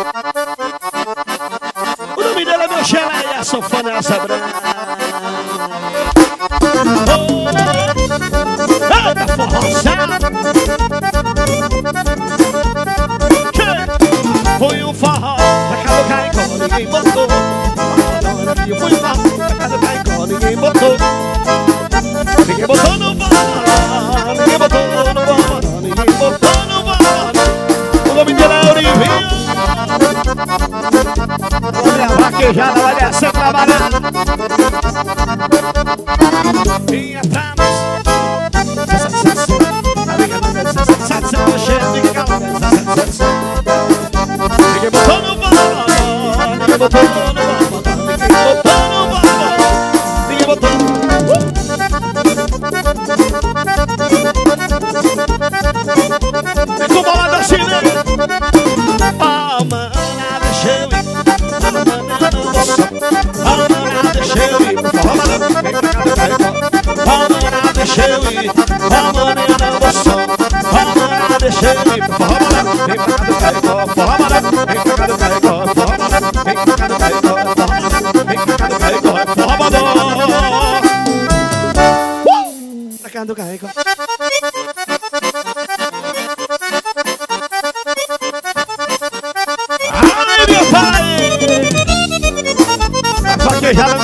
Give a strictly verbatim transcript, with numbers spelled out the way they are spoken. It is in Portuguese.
O nome dele é meu Xelé e a sanfona é essa branca. Eita, forrozada. Foi um forró pra cá do Caicó, ninguém botou. Foi um forró pra cá do Caicó, ninguém botou. Ninguém botou no forró, ninguém botou no forró, ninguém botou no forró. O nome dele é Orivinho. Olha a vaquejada, vai descer trabalhando. Vinha pra nós. Ninguém botou no forró, ninguém botou no forró, ninguém botou no forró, ninguém botou. Vem com bola da China. Oh, mana, deixa eu ir. Oh, mana, não vou só. Oh, mana, deixa eu ir. Oh, mana, vem pra cá do Caicó. Oh, mana, deixa eu ir. Oh, mana, não vou só. Oh, mana, deixa eu ir. Oh, mana, vem pra cá do Caicó. Oh, mana, vem pra cá do Caicó. Oh, mana, vem pra cá do Caicó. Oh, mana, vem pra cá do Caicó. Oh, mana, uh! Pra cá do Caicó. Ai, meu pai! A vaquejada